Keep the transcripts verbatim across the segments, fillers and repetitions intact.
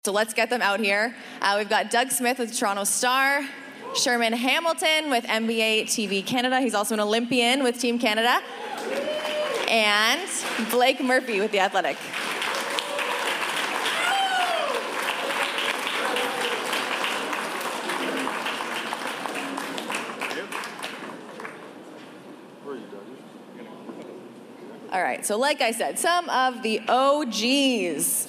So let's get them out here. Uh, we've got Doug Smith with Toronto Star, Sherman Hamilton with N B A T V Canada. He's also an Olympian with Team Canada. And Blake Murphy with The Athletic. All right, so like I said, some of the O Gs.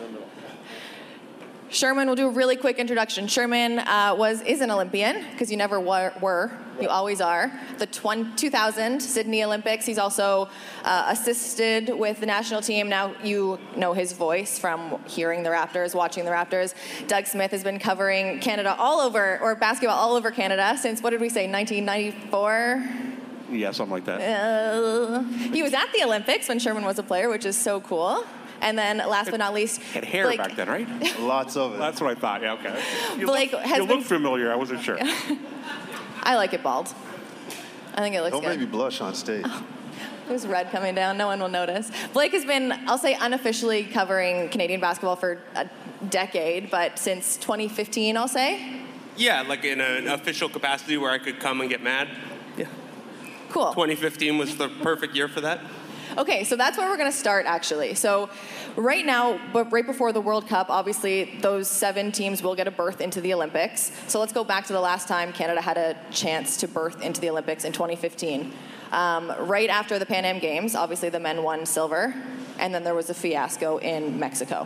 Sherman will do a really quick introduction. Sherman uh, was is an Olympian, because you never were, were. You always are. The two thousand Sydney Olympics, he's also uh, assisted with the national team. Now you know his voice from hearing the Raptors, watching the Raptors. Doug Smith has been covering Canada all over, or basketball all over Canada since, what did we say, nineteen ninety-four? Yeah, something like that. Uh, he was at the Olympics when Sherman was a player, which is so cool. And then, last but not least, had hair Blake, back then, right? Lots of it. That's what I thought. Yeah, okay. You Blake look, has you been, look familiar. I wasn't sure. I like it bald. I think it looks Don't good. make me blush on stage. Oh, there's red coming down. No one will notice. Blake has been, I'll say, unofficially covering Canadian basketball for a decade, but since twenty fifteen, I'll say. Yeah, like in an official capacity where I could come and get mad. Yeah. Cool. twenty fifteen was the perfect year for that. Okay, so that's where we're going to start, actually. So right now, but right before the World Cup, obviously, those seven teams will get a berth into the Olympics. So let's go back to the last time Canada had a chance to berth into the Olympics in twenty fifteen. Um, right after the Pan Am Games, obviously the men won silver, and then there was a fiasco in Mexico.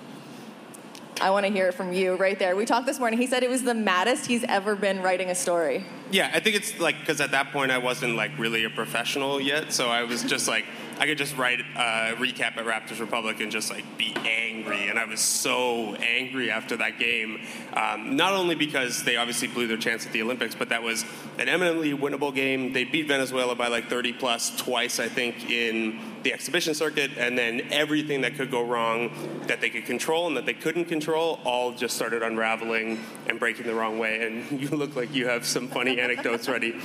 I want to hear it from you right there. We talked this morning. He said it was the maddest he's ever been writing a story. Yeah, I think it's like, because at that point I wasn't like really a professional yet, so I was just like, I could just write a recap at Raptors Republic and just like be angry, and I was so angry after that game. Um, not only because they obviously blew their chance at the Olympics, but that was an eminently winnable game. They beat Venezuela by like thirty plus twice, I think, in the exhibition circuit, and then everything that could go wrong that they could control and that they couldn't control all just started unraveling and breaking the wrong way. And you look like you have some funny anecdotes ready.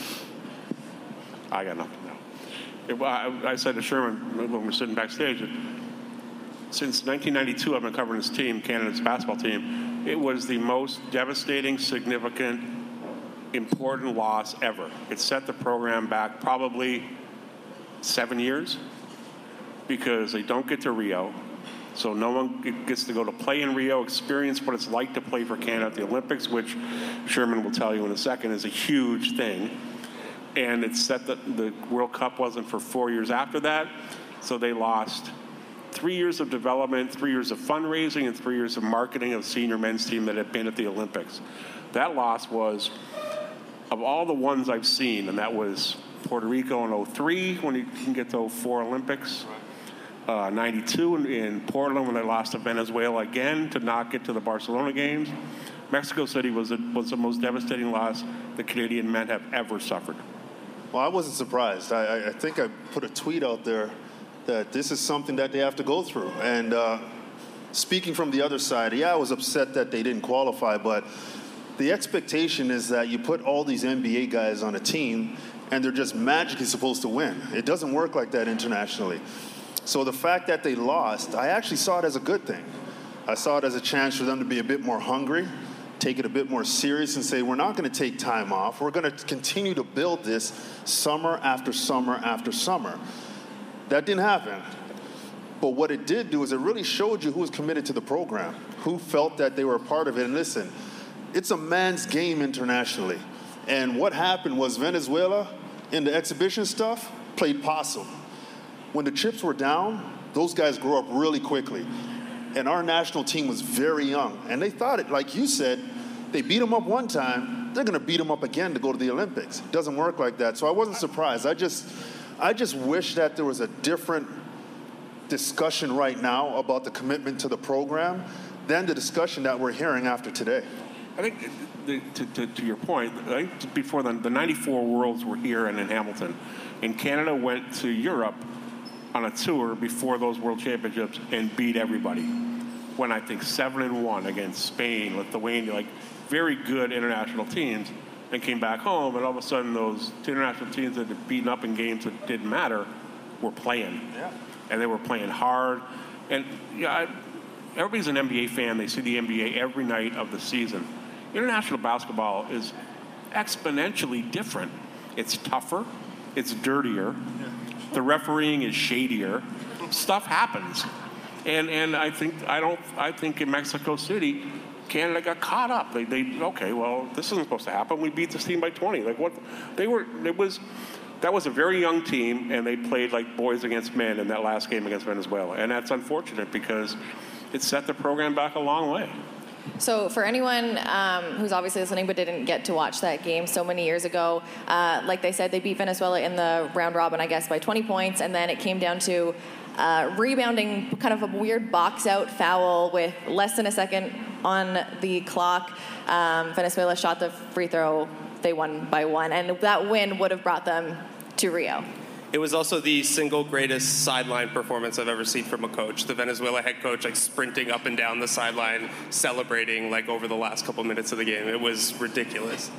I got nothing. It, I, I said to Sherman when we were sitting backstage, that since nineteen ninety-two, I've been covering this team, Canada's basketball team. It was the most devastating, significant, important loss ever. It set the program back probably seven years because they don't get to Rio. So no one gets to go to play in Rio, experience what it's like to play for Canada at the Olympics, which Sherman will tell you in a second is a huge thing. And it's set that the World Cup wasn't for four years after that. So they lost three years of development, three years of fundraising, and three years of marketing of senior men's team that had been at the Olympics. That loss was, of all the ones I've seen, and that was Puerto Rico in oh three, when you can get to oh four Olympics. Uh, ninety-two in, in Portland when they lost to Venezuela again to not get to the Barcelona games. Mexico City was, a, was the most devastating loss the Canadian men have ever suffered. Well, I wasn't surprised. I, I think I put a tweet out there that this is something that they have to go through. And uh, speaking from the other side, yeah, I was upset that they didn't qualify, but the expectation is that you put all these N B A guys on a team and they're just magically supposed to win. It doesn't work like that internationally. So the fact that they lost, I actually saw it as a good thing. I saw it as a chance for them to be a bit more hungry, take it a bit more serious and say, we're not going to take time off. We're going to continue to build this summer after summer after summer. That didn't happen. But what it did do is it really showed you who was committed to the program, who felt that they were a part of it. And listen, it's a man's game internationally. And what happened was Venezuela, in the exhibition stuff, played possum. When the chips were down, those guys grew up really quickly. And our national team was very young. And they thought it, like you said, they beat them up one time, they're going to beat them up again to go to the Olympics. It doesn't work like that. So I wasn't surprised. I just, I just wish that there was a different discussion right now about the commitment to the program than the discussion that we're hearing after today. I think, the, to, to, to your point, I think before the, the ninety-four Worlds were here and in Hamilton, and Canada went to Europe on a tour before those World Championships and beat everybody. Went, I think, seven and one against Spain, Lithuania, like very good international teams, and came back home, and all of a sudden those two international teams that had beaten up in games that didn't matter were playing. Yeah. And they were playing hard. And yeah, I, everybody's an N B A fan. They see the N B A every night of the season. International basketball is exponentially different. It's tougher. It's dirtier. The refereeing is shadier. Stuff happens. And and I think I don't I think in Mexico City, Canada got caught up. They they okay, well, this isn't supposed to happen. We beat this team by twenty. Like what they were it was that was a very young team, and they played like boys against men in that last game against Venezuela. And that's unfortunate because it set the program back a long way. So for anyone um, who's obviously listening but didn't get to watch that game so many years ago, uh, like they said, they beat Venezuela in the round robin, I guess, by twenty points, and then it came down to uh, rebounding, kind of a weird box-out foul with less than a second on the clock. Um, Venezuela shot the free throw. They won by one, and that win would have brought them to Rio. It was also the single greatest sideline performance I've ever seen from a coach. The Venezuela head coach, like, sprinting up and down the sideline, celebrating, like, over the last couple minutes of the game. It was ridiculous.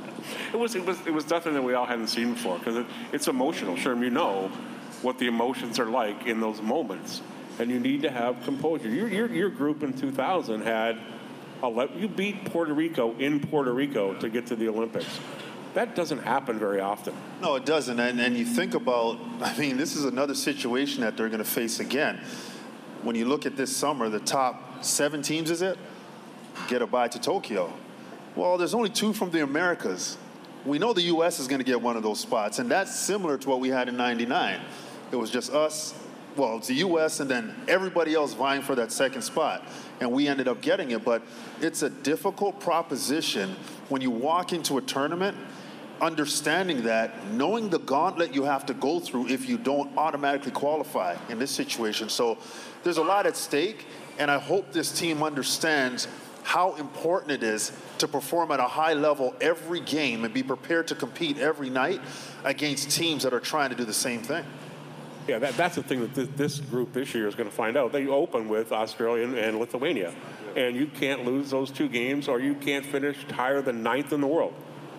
It was it was it was nothing that we all hadn't seen before because it, it's emotional. Sherm, you know what the emotions are like in those moments, and you need to have composure. Your your, your group in two thousand had eleven, you beat Puerto Rico in Puerto Rico to get to the Olympics. That doesn't happen very often. No, it doesn't. And, and you think about, I mean, this is another situation that they're going to face again. When you look at this summer, the top seven teams, is it, get a bye to Tokyo. Well, there's only two from the Americas. We know the U S is going to get one of those spots, and that's similar to what we had in ninety-nine. It was just us, well, it's the U S and then everybody else vying for that second spot, and we ended up getting it. But it's a difficult proposition when you walk into a tournament understanding that, knowing the gauntlet you have to go through if you don't automatically qualify in this situation. So there's a lot at stake, and I hope this team understands how important it is to perform at a high level every game and be prepared to compete every night against teams that are trying to do the same thing. Yeah, that, that's the thing that this, this group this year is going to find out. They open with Australia and, and Lithuania, and you can't lose those two games or you can't finish higher than ninth in the world.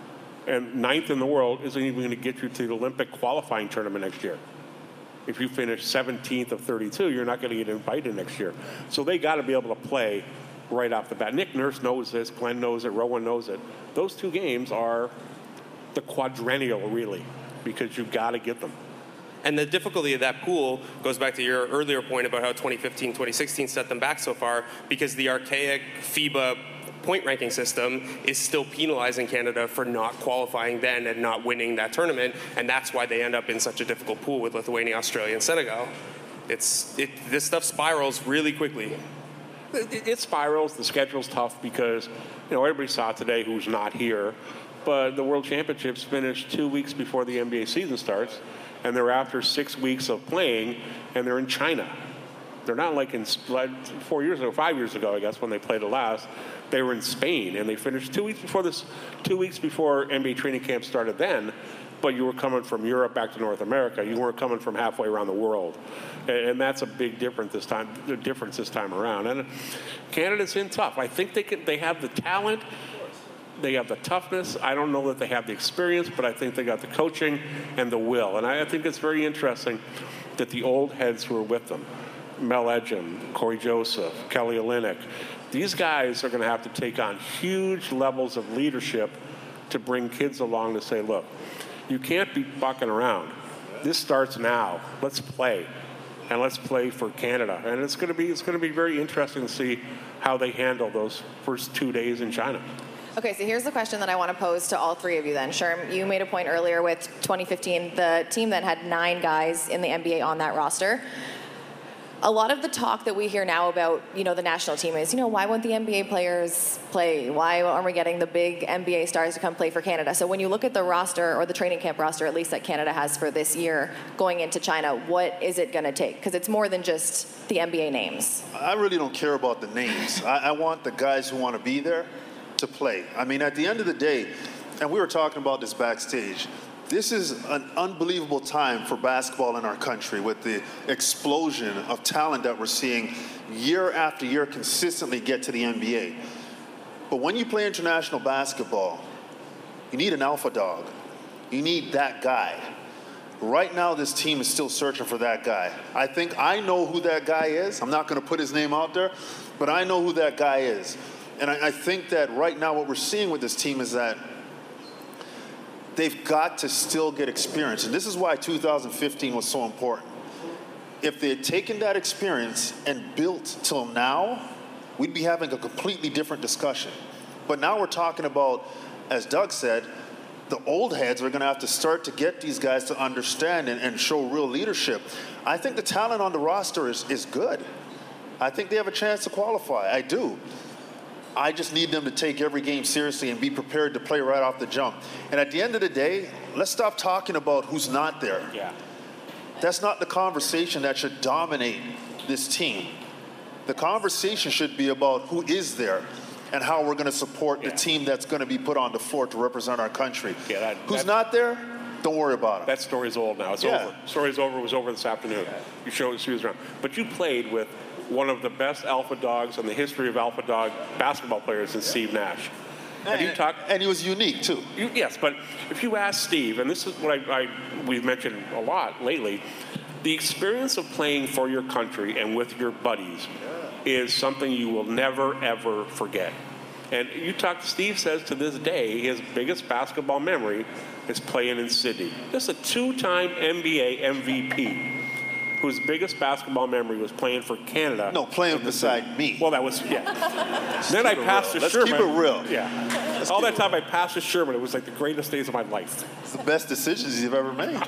And ninth in the world isn't even going to get you to the Olympic qualifying tournament next year. If you finish seventeenth of thirty-two, you're not going to get invited next year. So they got to be able to play right off the bat. Nick Nurse knows this. Glenn knows it. Rowan knows it. Those two games are the quadrennial, really, because you've got to get them. And the difficulty of that pool goes back to your earlier point about how twenty fifteen, twenty sixteen set them back so far, because the archaic FIBA point ranking system is still penalizing Canada for not qualifying then and not winning that tournament, and that's why they end up in such a difficult pool with Lithuania, Australia, and Senegal. It's it, this stuff spirals really quickly. It, it spirals. The schedule's tough because, you know, everybody saw today who's not here, but the World Championships finished two weeks before the N B A season starts, and they're after six weeks of playing, and they're in China. They're not like in like four years ago, five years ago, I guess, when they played it last. They were in Spain, and they finished two weeks before this, two weeks before N B A training camp started then. But you were coming from Europe back to North America. You weren't coming from halfway around the world, and, and that's a big difference this time. The difference this time around, and Canada's in tough. I think they can. They have the talent. They have the toughness. I don't know that they have the experience, but I think they got the coaching and the will. And I, I think it's very interesting that the old heads who are with them, Mel Edgin, Corey Joseph, Kelly Olynyk, these guys are going to have to take on huge levels of leadership to bring kids along to say, look, you can't be bucking around. This starts now. Let's play, and let's play for Canada. And it's going to be it's going to be very interesting to see how they handle those first two days in China. Okay, so here's the question that I want to pose to all three of you then. Sherm, you made a point earlier with twenty fifteen, the team that had nine guys in the N B A on that roster. A lot of the talk that we hear now about, you know, the national team is, you know, why won't the N B A players play? Why aren't we getting the big N B A stars to come play for Canada? So when you look at the roster, or the training camp roster, at least that Canada has for this year, going into China, what is it going to take? Because it's more than just the N B A names. I really don't care about the names. I, I want the guys who want to be there to play. I mean, at the end of the day, and we were talking about this backstage, this is an unbelievable time for basketball in our country with the explosion of talent that we're seeing year after year consistently get to the N B A. But when you play international basketball, you need an alpha dog. You need that guy. Right now, this team is still searching for that guy. I think I know who that guy is. I'm not going to put his name out there, but I know who that guy is. And I, I think that right now what we're seeing with this team is that they've got to still get experience. And this is why two thousand fifteen was so important. If they had taken that experience and built till now, we'd be having a completely different discussion. But now we're talking about, as Doug said, the old heads are going to have to start to get these guys to understand and, and show real leadership. I think the talent on the roster is, is good. I think they have a chance to qualify. I do. I just need them to take every game seriously and be prepared to play right off the jump. And at the end of the day, let's stop talking about who's not there. Yeah. That's not the conversation that should dominate this team. The conversation should be about who is there and how we're going to support yeah. the team that's going to be put on the floor to represent our country. Yeah, that, Who's not there? Don't worry about it. That story's old now. It's yeah. over. Story's over. It was over this afternoon. Yeah. You showed she was around. But you played with one of the best alpha dogs in the history of alpha dog basketball players in yeah. Steve Nash. And, you talk, and he was unique, too. You, yes, but if you ask Steve, and this is what I, I we've mentioned a lot lately, the experience of playing for your country and with your buddies is something you will never, ever forget. And you talk, Steve says to this day, his biggest basketball memory is playing in Sydney. This is a two-time N B A M V P whose biggest basketball memory was playing for Canada. No, playing beside city. me. Well, that was, yeah. Then I passed to Let's Sherman. Let's keep it real. Yeah. Let's All that it time real. I passed to Sherman. It was like the greatest days of my life. It's the best decisions you've ever made.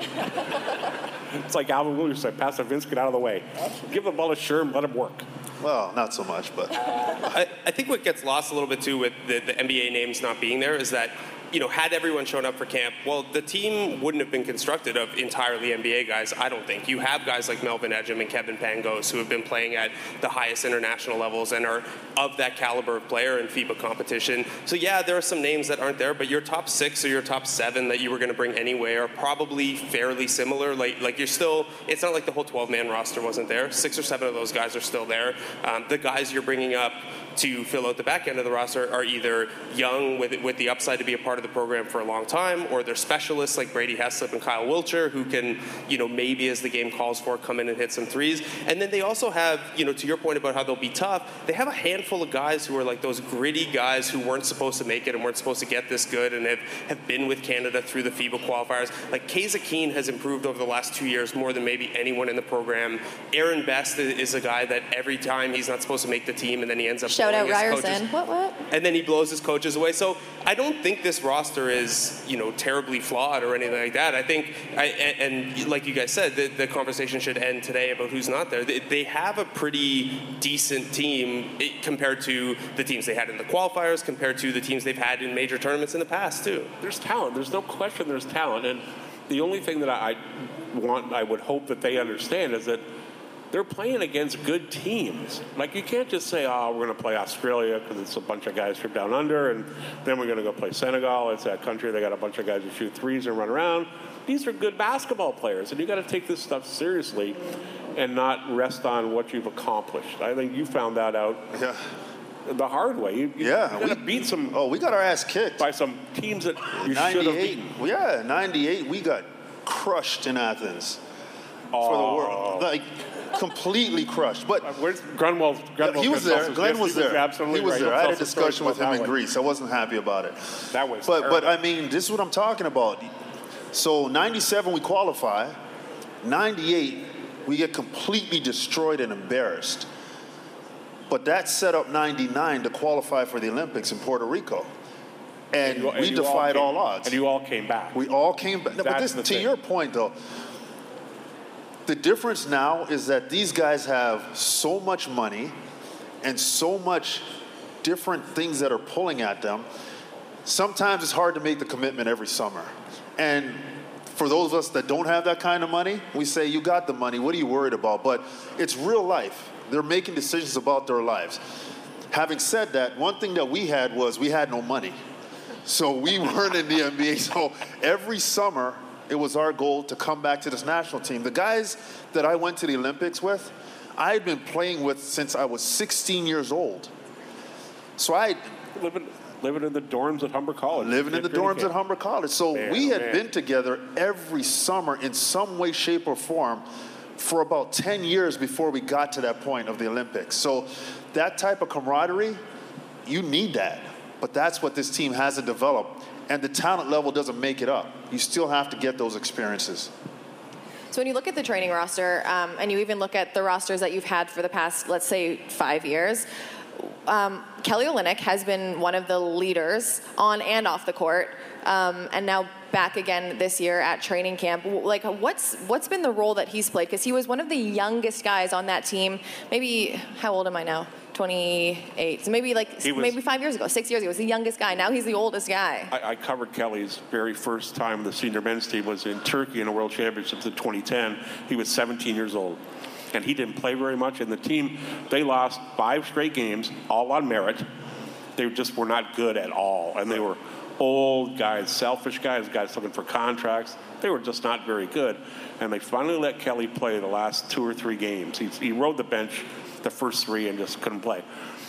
It's like Alvin Williams said, pass to Vince, get out of the way. Give the ball to Sherman, let him work. Well, not so much, but. I, I think what gets lost a little bit, too, with the, the N B A names not being there is that, you know, had everyone shown up for camp, well, the team wouldn't have been constructed of entirely N B A guys, I don't think. You have guys like Melvin Ejim and Kevin Pangos who have been playing at the highest international levels and are of that caliber of player in FIBA competition. So, yeah, there are some names that aren't there, but your top six or your top seven that you were going to bring anyway are probably fairly similar. Like, like you're still, it's not like the whole twelve-man roster wasn't there. Six or seven of those guys are still there. Um, the guys you're bringing up to fill out the back end of the roster are either young with with the upside to be a part of the program for a long time, or they're specialists like Brady Heslip and Kyle Wiltshire who can, you know, maybe as the game calls for, come in and hit some threes. And then they also have, you know, to your point about how they'll be tough, they have a handful of guys who are like those gritty guys who weren't supposed to make it and weren't supposed to get this good and have, have been with Canada through the FIBA qualifiers. Like Kaysa Keene has improved over the last two years more than maybe anyone in the program. Aaron Best is a guy that every time he's not supposed to make the team and then he ends up Shout out Ryerson. Coaches, what, what? And then he blows his coaches away. So I don't think this roster is, you know, terribly flawed or anything like that. I think, I, and, and like you guys said, the, the conversation should end today about who's not there. They, they have a pretty decent team compared to the teams they had in the qualifiers, compared to the teams they've had in major tournaments in the past, too. There's talent. There's no question there's talent. And the only thing that I want, I would hope that they understand is that they're playing against good teams. Like, you can't just say, oh, we're going to play Australia because it's a bunch of guys from down under, and then we're going to go play Senegal. It's that country. They got a bunch of guys who shoot threes and run around. These are good basketball players, and you got to take this stuff seriously and not rest on what you've accomplished. I think you found that out yeah. the hard way. You, you, yeah. you got to beat some. Oh, we got our ass kicked. By some teams that you should have beaten. Well, yeah, ninety-eight, we got crushed in Athens oh. for the world. Like, completely crushed. But where's Grunwald? Grunwald he was there. Glenn was there. Absolutely he was right. there. He'll I had a discussion with him in Greece. I wasn't happy about it. That was. But terrible. but I mean, this is what I'm talking about. So ninety-seven we qualify. ninety-eight we get completely destroyed and embarrassed. But that set up ninety-nine to qualify for the Olympics in Puerto Rico. And, and you, and we defied all, all, came, odds. And you all came back. We all came back. No, but this, to thing. your point, though, the difference now is that these guys have so much money and so much different things that are pulling at them. Sometimes it's hard to make the commitment every summer. And for those of us that don't have that kind of money, we say, you got the money, what are you worried about? But it's real life. They're making decisions about their lives. Having said that, one thing that we had was we had no money. So we weren't in the N B A. So every summer, it was our goal to come back to this national team. The guys that I went to the Olympics with, I had been playing with since I was sixteen years old. So I living living in the dorms at Humber College. living in the Training dorms camp. at Humber College. So Man, we oh, had man. been together every summer in some way, shape, or form for about ten years before we got to that point of the Olympics. So that type of camaraderie, you need that. But that's what this team hasn't developed. And the talent level doesn't make it up. You still have to get those experiences. So when you look at the training roster, um, and you even look at the rosters that you've had for the past, let's say, five years, um, Kelly Olynyk has been one of the leaders on and off the court, um, and now back again this year at training camp. Like, what's what's been the role that he's played? Because he was one of the youngest guys on that team. Maybe, how old am I now? twenty-eight. So maybe like He was- maybe five years ago, six years ago, he was the youngest guy. Now he's the oldest guy. I, I covered Kelly's very first time the senior men's team was in Turkey in a World Championships in twenty ten. He was seventeen years old, and he didn't play very much. And the team, they lost five straight games, all on merit. They just were not good at all, and they were old guys, selfish guys, guys looking for contracts. They were just not very good, and they finally let Kelly play the last two or three games. He, he rode the bench the first three and just couldn't play.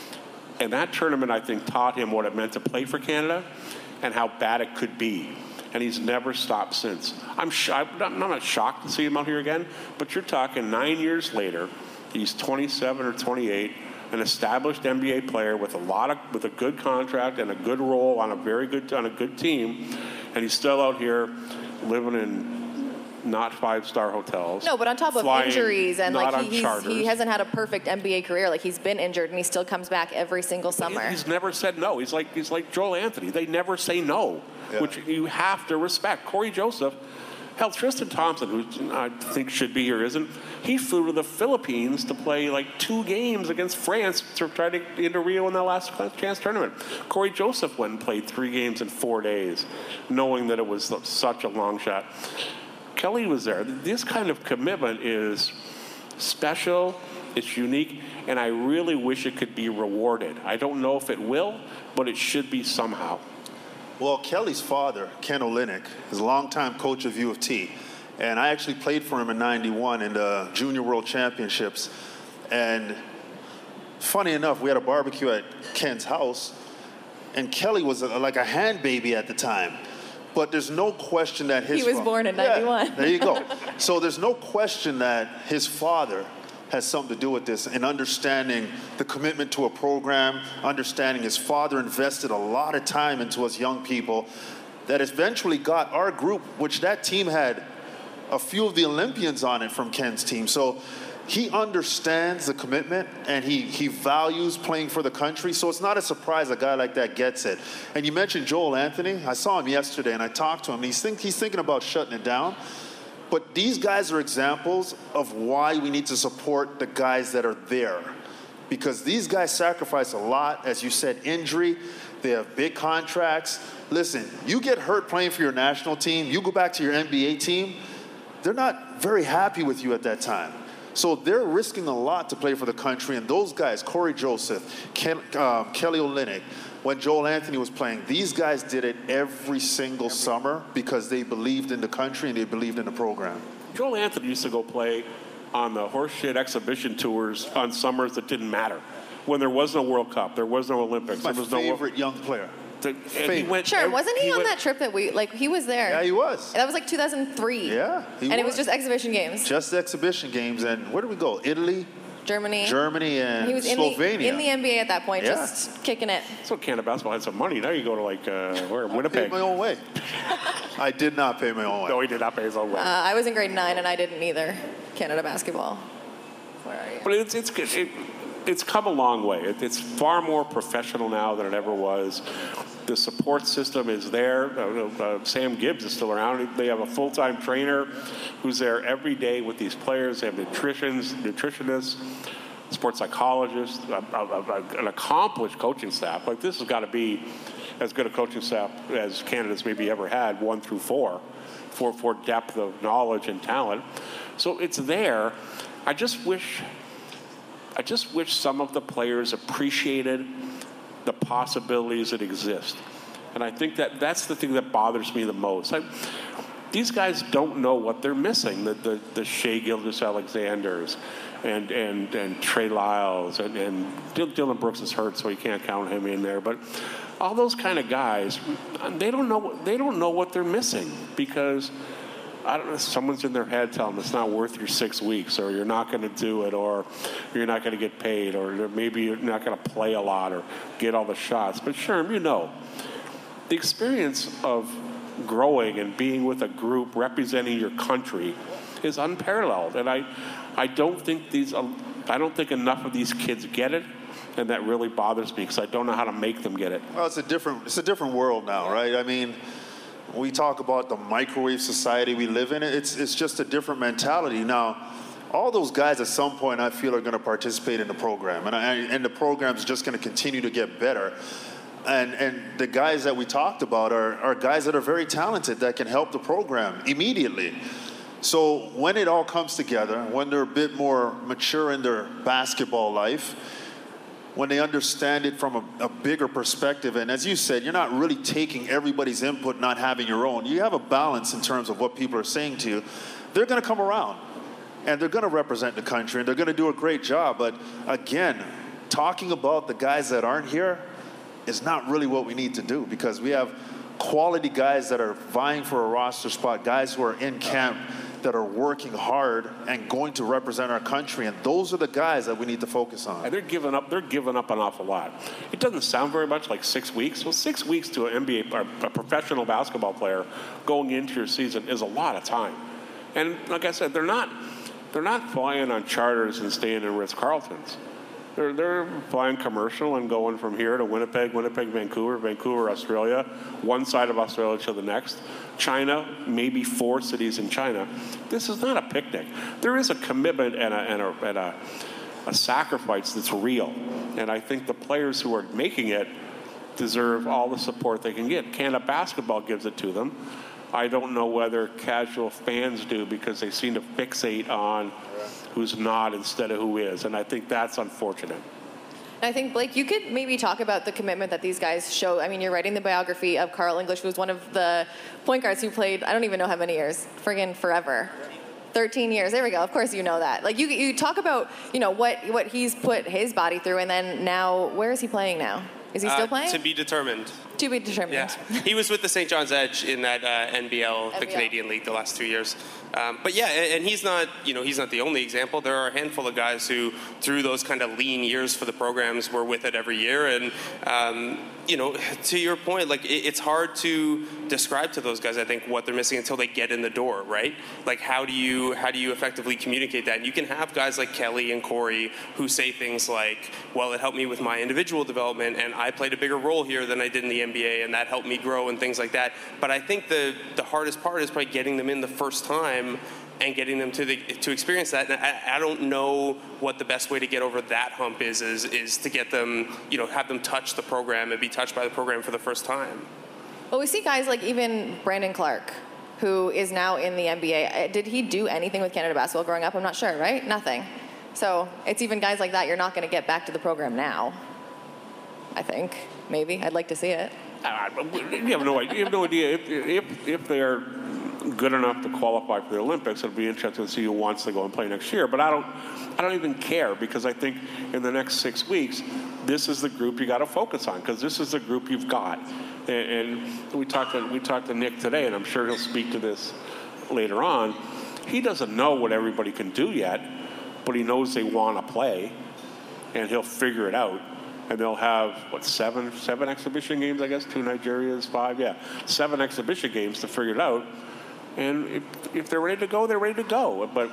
And that tournament, I think, taught him what it meant to play for Canada and how bad it could be. And he's never stopped since. I'm, sh- I'm, not, I'm not shocked to see him out here again, but you're talking nine years later, he's twenty-seven or twenty-eight, an established N B A player with a lot of, with a good contract and a good role on a very good, on a good team, and he's still out here living in not five-star hotels. No, but on top of flying, injuries and not like on he, he's, charters. he hasn't had a perfect N B A career. Like he's been injured and he still comes back every single summer. He's never said no. He's like he's like Joel Anthony. They never say no, Yeah. which you have to respect. Corey Joseph, hell, Tristan Thompson, who I think should be here, isn't. He flew to the Philippines to play like two games against France to try to get into Rio in that last chance tournament. Corey Joseph went and played three games in four days, knowing that it was such a long shot. Kelly was there. This kind of commitment is special, it's unique, and I really wish it could be rewarded. I don't know if it will, but it should be somehow. Well, Kelly's father, Ken Olynyk, is a longtime coach of U of T. And I actually played for him in ninety-one in the Junior World Championships. And funny enough, we had a barbecue at Ken's house, and Kelly was a, like a hand baby at the time. But there's no question that his He was fa- born in Yeah, ninety-one. there you go. So there's no question that his father has something to do with this and understanding the commitment to a program, understanding his father invested a lot of time into us young people that eventually got our group, which that team had a few of the Olympians on it from Ken's team. So he understands the commitment and he, he values playing for the country. So it's not a surprise a guy like that gets it. And you mentioned Joel Anthony. I saw him yesterday and I talked to him. And he's, think, he's thinking about shutting it down. But these guys are examples of why we need to support the guys that are there. Because these guys sacrifice a lot, as you said, injury. They have big contracts. Listen, you get hurt playing for your national team, you go back to your N B A team, they're not very happy with you at that time. So they're risking a lot to play for the country. And those guys, Corey Joseph, Ken, uh, Kelly Olynyk, when Joel Anthony was playing, these guys did it every single summer because they believed in the country and they believed in the program. Joel Anthony used to go play on the horseshit exhibition tours on summers that didn't matter. When there was no World Cup, there was no Olympics. My there was no favorite young player. The, and he favorite. went, Sure, every- wasn't he, on went- that trip that we, like, he was there? Yeah, he was. That was like two thousand three. Yeah, he And it was was. just exhibition games. Just exhibition games. And where did we go? Italy, Germany. Germany, and He was in Slovenia. the, in the N B A at that point, Yeah. just kicking it. So Canada basketball had some money. Now you go to like, uh, where, I paid Winnipeg. my own way. I did not pay my own way. No, he did not pay his own way. Uh, I was in grade nine and I didn't either. Canada basketball. Where are you? But it's it's good. It, it's come a long way. It, it's far more professional now than it ever was. The support system is there. Uh, uh, Sam Gibbs is still around. They have a full-time trainer who's there every day with these players. They have nutritions, nutritionists, sports psychologists, a, a, a, an accomplished coaching staff. Like this has got to be as good a coaching staff as Canada's maybe ever had, one through four, for for depth of knowledge and talent. So it's there. I just wish. I just wish some of the players appreciated the possibilities that exist. And I think that that's the thing that bothers me the most. I, these guys don't know what they're missing. The the, the Shea Gilgeous-Alexanders and and and Trey Lyles and, and Dylan Brooks is hurt, so you can't count him in there. But all those kind of guys, they don't know they don't know what they're missing because I don't know, someone's in their head telling them it's not worth your six weeks, or you're not going to do it, or you're not going to get paid, or maybe you're not going to play a lot or get all the shots. But Sherm, you know, the experience of growing and being with a group representing your country is unparalleled, and I, I don't think these, I don't think enough of these kids get it, and that really bothers me because I don't know how to make them get it. Well, it's a different, it's a different world now, right? I mean, we talk about the microwave society we live in. It's it's just a different mentality now. All those guys at some point I feel are going to participate in the program, and I, and the program is just going to continue to get better. And and the guys that we talked about are are guys that are very talented that can help the program immediately. So when it all comes together, when they're a bit more mature in their basketball life, when they understand it from a, a bigger perspective, and as you said, you're not really taking everybody's input, not having your own. You have a balance in terms of what people are saying to you. They're going to come around, and they're going to represent the country, and they're going to do a great job. But again, talking about the guys that aren't here is not really what we need to do, because we have quality guys that are vying for a roster spot, guys who are in camp, that are working hard and going to represent our country, and those are the guys that we need to focus on. And they're giving up. They're giving up an awful lot. It doesn't sound very much, like six weeks. Well, six weeks to an N B A, a professional basketball player, going into your season is a lot of time. And like I said, they're not they're not flying on charters and staying in Ritz-Carltons. They're they're flying commercial and going from here to Winnipeg, Winnipeg, Vancouver, Vancouver, Australia, one side of Australia to the next. China, maybe four cities in China. This is not a picnic. There is a commitment and a and a, and a, a sacrifice that's real. And I think the players who are making it deserve all the support they can get. Canada Basketball gives it to them. I don't know whether casual fans do, because they seem to fixate on who's not instead of who is, and I think that's unfortunate. I think, Blake, you could maybe talk about the commitment that these guys show. I mean, you're writing the biography of Carl English, who was one of the point guards who played, I don't even know how many years, friggin' forever. thirteen years, there we go, of course you know that. Like, you you talk about, you know, what, what he's put his body through, and then now, where is he playing now? Is he still uh, playing? To be determined. To be determined. Yeah. He was with the Saint John's Edge in that uh, N B L, the N B L. Canadian League, the last two years. Um, but yeah, and he's not, you know, he's not the only example. There are a handful of guys who, through those kind of lean years for the programs, were with it every year. And, um, you know, to your point, like, it, it's hard to describe to those guys, I think, what they're missing until they get in the door, right? Like, how do you how do you effectively communicate that? And you can have guys like Kelly and Corey who say things like, well, it helped me with my individual development, and I played a bigger role here than I did in the N B A, and that helped me grow and things like that. But I think the the hardest part is probably getting them in the first time and getting them to the to experience that. And I, I don't know what the best way to get over that hump is, is is to get them, you know, have them touch the program and be touched by the program for the first time. Well, we see guys like even Brandon Clark, who is now in the N B A. Did he do anything with Canada Basketball growing up? I'm not sure, right? Nothing. So it's even guys like that you're not going to get back to the program now, I think. Maybe. I'd like to see it. Uh, you have no idea. You have no idea if if if they're good enough to qualify for the Olympics. It'll be interesting to see who wants to go and play next year. But I don't, I don't even care, because I think in the next six weeks, this is the group you got to focus on, because this is the group you've got. And, and we talked to we talked to Nick today, and I'm sure he'll speak to this later on. He doesn't know what everybody can do yet, but he knows they want to play, and he'll figure it out. And they'll have, what, seven seven exhibition games, I guess? Two Nigerias, five, yeah. Seven exhibition games to figure it out. And if, if they're ready to go, they're ready to go. But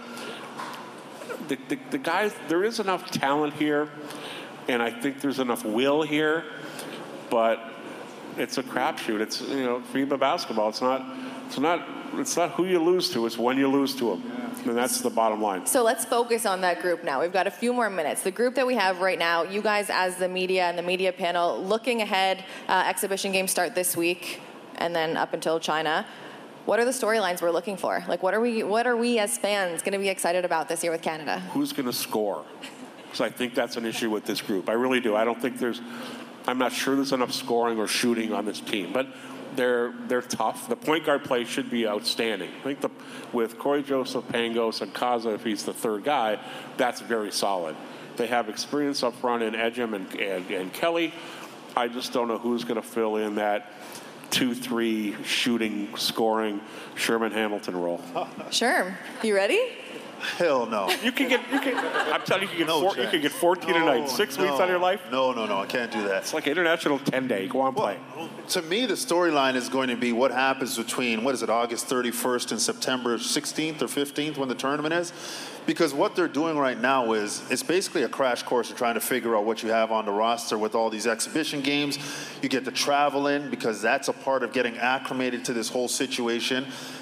the, the, the guys, there is enough talent here, and I think there's enough will here, but it's a crapshoot. It's, you know, FIBA basketball. It's not, it's not, it's not who you lose to, it's when you lose to them. And that's the bottom line. So let's focus on that group now. We've got a few more minutes. The group that we have right now, you guys as the media and the media panel, looking ahead, uh, exhibition games start this week and then up until China. What are the storylines we're looking for? Like, what are we, what are we as fans going to be excited about this year with Canada? Who's going to score? Because I think that's an issue with this group. I really do. I don't think there's, I'm not sure there's enough scoring or shooting on this team. But they're they're tough. The point guard play should be outstanding. I think the, with Corey Joseph, Pangos, and Kaza, if he's the third guy, that's very solid. They have experience up front in Ejim and, and, and Kelly. I just don't know who's going to fill in that two three shooting, scoring Sherman Hamilton role. Sure. You ready? Hell no. You can get, you can, I'm telling you, you can, No get, four, you can get fourteen no, a night, six no, weeks out of your life. No, no, no, I can't do that. It's like international ten-day. Go on, play. Well, to me, the storyline is going to be what happens between, what is it, August thirty-first and September sixteenth or fifteenth when the tournament is. Because what they're doing right now is, it's basically a crash course of trying to figure out what you have on the roster with all these exhibition games. You get to travel in because that's a part of getting acclimated to this whole situation.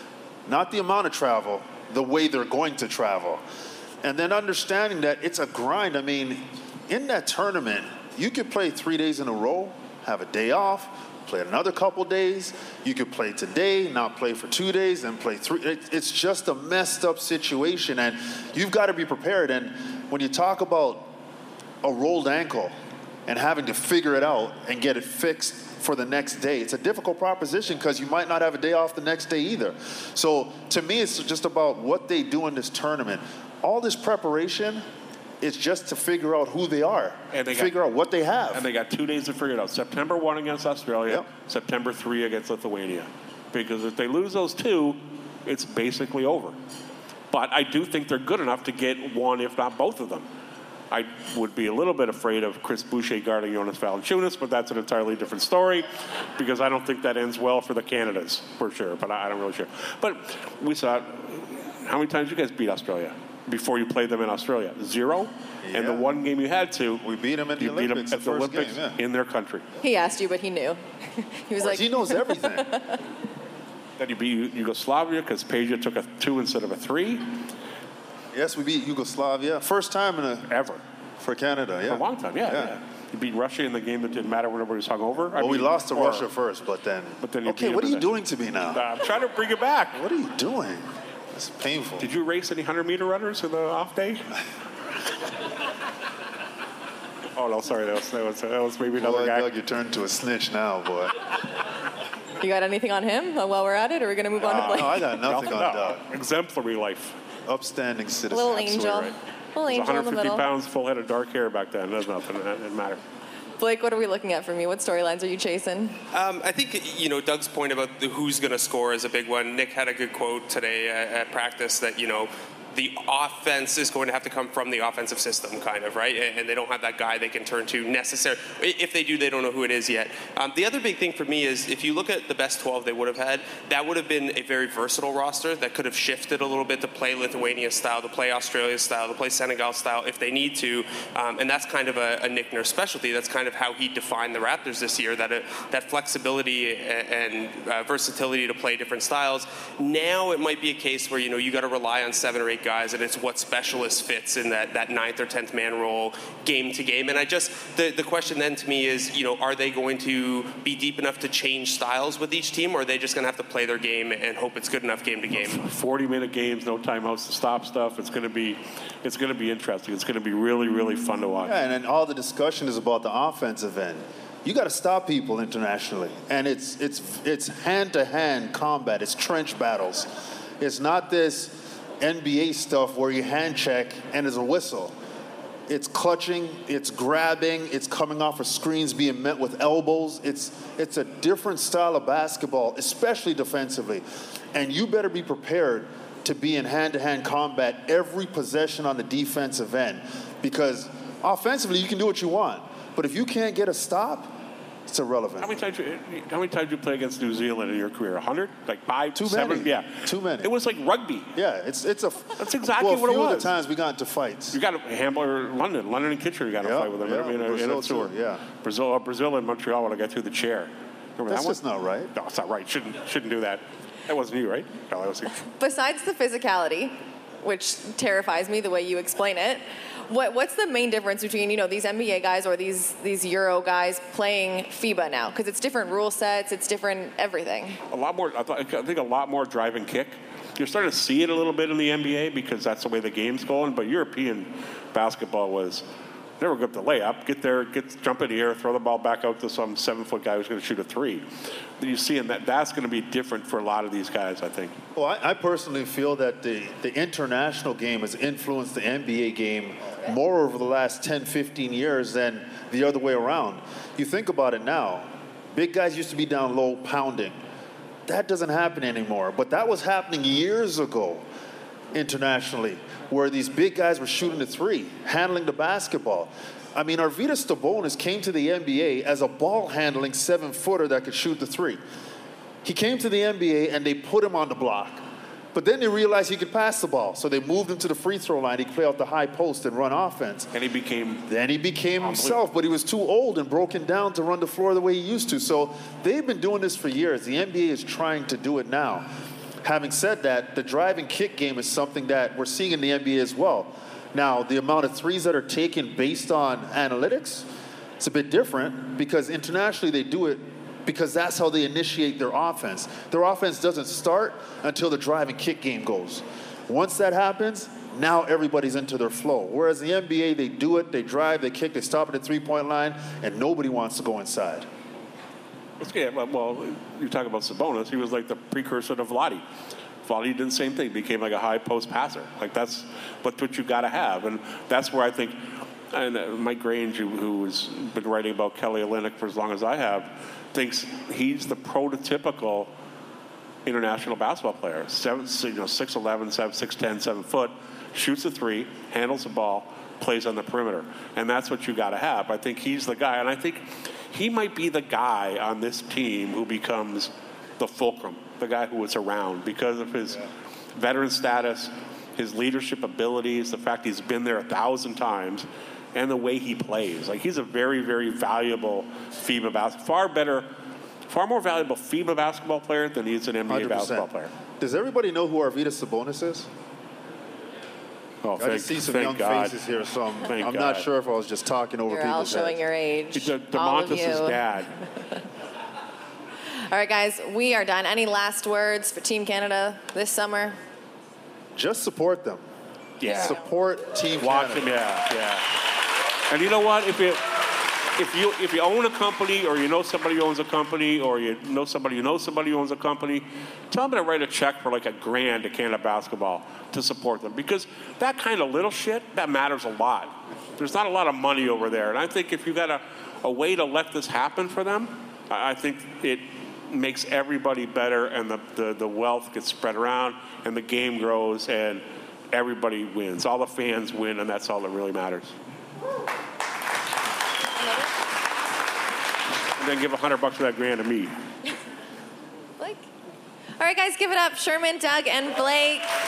Not the amount of travel, the way they're going to travel. And then understanding that it's a grind. I mean, in that tournament, you could play three days in a row, have a day off, play another couple days. You could play today, not play for two days, then play three. It's just a messed up situation, and you've got to be prepared. And when you talk about a rolled ankle and having to figure it out and get it fixed for the next day, it's a difficult proposition because you might not have a day off the next day either. So to me, it's just about what they do in this tournament. All this preparation is just to figure out who they are and they figure got, out what they have. And they got two days to figure it out. September first against Australia, yep. September third against Lithuania. Because if they lose those two, it's basically over. But I do think they're good enough to get one, if not both of them. I would be a little bit afraid of Chris Boucher guarding Jonas Valanciunas, but that's an entirely different story because I don't think that ends well for the Canadas, for sure, but I don't really sure. But we saw, how many times you guys beat Australia before you played them in Australia? Zero? Yeah. And the one game you had to, we beat them at the you Olympics, beat them at the, the Olympics game, yeah. in their country. He asked you, but he knew. He was like, he knows everything. Then you beat Yugoslavia because Peja took a two instead of a three. Yes, we beat Yugoslavia. First time in a ever for Canada. Yeah, for a long time. Yeah, yeah. yeah. You beat Russia in the game that didn't matter when everybody was hungover. Well, I mean, we lost to or, Russia first, but then. But then. You okay, what are you doing to me now? Uh, I'm trying to bring it back. What are you doing? It's painful. Did you race any hundred meter runners in the off day? Oh no, sorry, that was that was, that was maybe another boy, guy. Doug, you turned to a snitch now, boy. You got anything on him while we're at it, or are we going to move on uh, to play? No, I got nothing no, on Doug. Exemplary life. Upstanding citizen. Little angel. Right. Little angel one hundred fifty in the middle. pounds, full head of dark hair back then. That's nothing. That didn't matter. Blake, what are we looking at from you? What storylines are you chasing? Um, I think, you know, Doug's point about the who's going to score is a big one. Nick had a good quote today at, at practice that, you know, the offense is going to have to come from the offensive system, kind of, right? And they don't have that guy they can turn to necessarily. If they do, they don't know who it is yet. Um, the other big thing for me is if you look at the best twelve they would have had, that would have been a very versatile roster that could have shifted a little bit to play Lithuania style, to play Australia style, to play Senegal style if they need to. Um, and that's kind of a, a Nick Nurse specialty. That's kind of how he defined the Raptors this year, that, it, that flexibility and uh, versatility to play different styles. Now it might be a case where, you know, you got to rely on seven or eight guys, and it's what specialist fits in that, that ninth or tenth man role game to game. And I just, the, the question then to me is, you know, are they going to be deep enough to change styles with each team, or are they just going to have to play their game and hope it's good enough game to game? forty minute games, no timeouts to stop stuff. It's going to be, it's going to be interesting. It's going to be really, really fun to watch. Yeah, and then all the discussion is about the offensive end. You got to stop people internationally, and it's it's it's hand-to-hand combat. It's trench battles. It's not this N B A stuff where you hand check and there's a whistle. It's clutching, it's grabbing, it's coming off of screens, being met with elbows. It's it's a different style of basketball, especially defensively. And you better be prepared to be in hand-to-hand combat every possession on the defensive end, because offensively you can do what you want, but if you can't get a stop, it's irrelevant. How many times you, how many times you play against New Zealand in your career? A hundred? Like five, Too seven? many. Yeah. Too many. It was like rugby. Yeah, it's it's a. That's exactly well, what it a few was. of the times we got into fights. You got to Hamler, London, London and Kitchener. You got to Yep, fight with them. yeah, I mean, Brazil in a tour. too, yeah. Brazil, uh, Brazil and Montreal when I got through the chair. Remember That's that one? just not right. No, it's not right. Shouldn't shouldn't do that. That wasn't you, right? No, that was you. Besides the physicality, which terrifies me the way you explain it, what what's the main difference between, you know, these N B A guys or these these Euro guys playing FIBA now? Because it's different rule sets, it's different everything. A lot more. I, thought, I think a lot more drive and kick. You're starting to see it a little bit in the N B A because that's the way the game's going. But European basketball was Never go up the layup. Get there, get jump in the air, throw the ball back out to some seven-foot guy who's going to shoot a three. Then you see, and that that's going to be different for a lot of these guys, I think. Well, I, I personally feel that the, the international game has influenced the N B A game more over the last ten, fifteen years than the other way around. You think about it now. Big guys used to be down low pounding. That doesn't happen anymore. But that was happening years ago internationally, where these big guys were shooting the three, handling the basketball. I mean, Arvydas Sabonis came to the N B A as a ball-handling seven-footer that could shoot the three. He came to the N B A, and they put him on the block. But then they realized he could pass the ball, so they moved him to the free throw line. He could play out the high post and run offense. And he became... Then he became himself, but he was too old and broken down to run the floor the way he used to. So they've been doing this for years. The N B A is trying to do it now. Having said that, the drive and kick game is something that we're seeing in the N B A as well. Now, the amount of threes that are taken based on analytics, it's a bit different because internationally they do it because that's how they initiate their offense. Their offense doesn't start until the drive and kick game goes. Once that happens, now everybody's into their flow. Whereas the N B A, they do it, they drive, they kick, they stop at the three-point line, and nobody wants to go inside. Yeah, well, you talk about Sabonis. He was like the precursor to Vlade. Vlade did the same thing. Became like a high post passer. Like that's what what you got to have, and that's where I think. And uh, Mike Grange, who, who has been writing about Kelly Olynyk for as long as I have, thinks he's the prototypical international basketball player. Seven, you know, six eleven, six ten, seven foot, shoots a three, handles the ball, plays on the perimeter, and that's what you got to have. I think he's the guy, and I think he might be the guy on this team who becomes the fulcrum, the guy who is around because of his yeah. veteran status, his leadership abilities, the fact he's been there a thousand times, and the way he plays. Like, he's a very, very valuable FIBA basketball, far better, far more valuable FIBA basketball player than he is an N B A one hundred percent basketball player. Does everybody know who Arvydas Sabonis is? Oh, I thank, just see some thank young God. faces here, so I'm, I'm God. not sure if I was just talking over You're people's all showing heads. your age. He's a, all of you. DeMontis' dad. All right, guys, we are done. Any last words for Team Canada this summer? Just support them. Yeah. Support Team Watch Canada. them, yeah, yeah. And you know what? If it, if you if you own a company, or you know somebody who owns a company, or you know somebody who knows somebody who owns a company, tell them to write a check for like a grand to Canada Basketball to support them, because that kind of little shit, that matters a lot. There's not a lot of money over there, and I think if you got a, a way to let this happen for them, I think it makes everybody better, and the, the, the wealth gets spread around, and the game grows, and everybody wins. All the fans win, and that's all that really matters. And then give a hundred bucks for that grand to me. Blake. All right, guys, give it up. Sherman, Doug, and Blake.